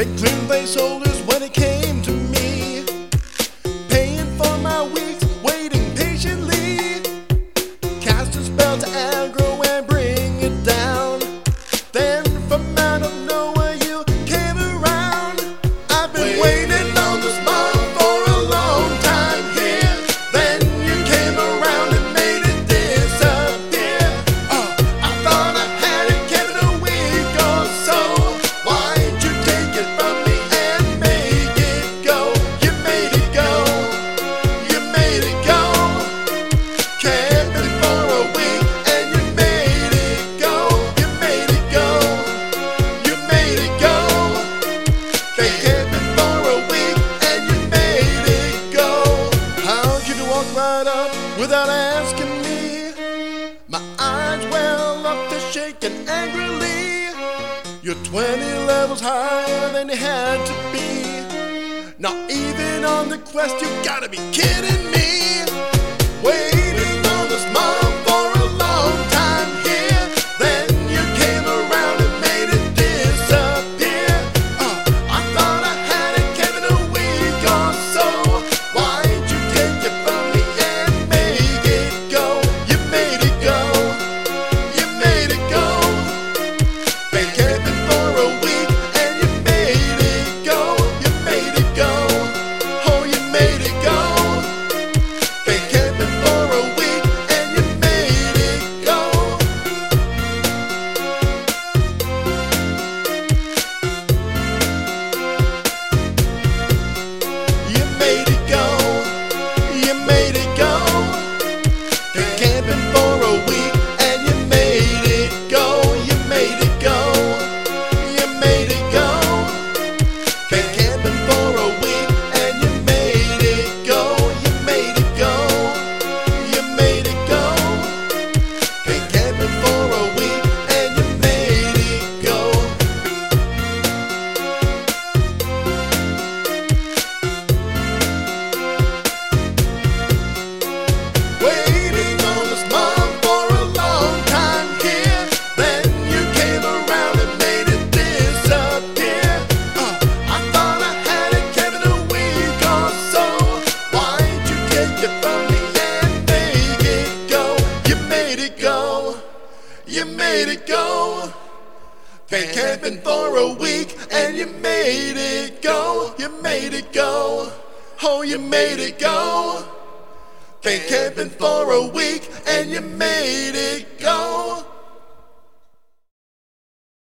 Big dream placeholders when it came to me, paying for my weeks, waiting patiently. Cast a spell to aggro and bring it down. Then from out of nowhere you came around. I've been waiting on this moment for a long time here. Then you came around and made it disappear. I thought I had it, kept it a week or so. Why'd you take it from me and make it go? You made it go. You made it go. Kept it for a week and you made it go. You made it go. You made it go. They kept it for a week and you made it go. How'd you walk right up without asking me? My eyes well up to shaking angrily. You're 20 levels higher than you had to be. Not even on the quest, you gotta be kidding me. Waiting on this mom for a long time here. Then you came around and made it disappear. I thought I had it, kept it a week or so. Why'd you take it from me and make it go? You made it go. You made it go. They kept it for a week and you made it go. You made it go. Oh, you made it go. They kept it for a week and you made it go. You made it go. You made it go. They kept it for a week and you made it go. You made it go. You made it go. They kept it for a week and you made it go. You made it go. You made it go. They kept it for a week and you made it go. Waiting on this mom for a long time here. Then you came around and made it disappear. I thought I had it, kept it a week or so. Why'd you take it from me and make it go? You made it go. You made it go. They kept it for a week and you made it go. You made it go. Oh, you made it go. They kept it for a week and you made it go.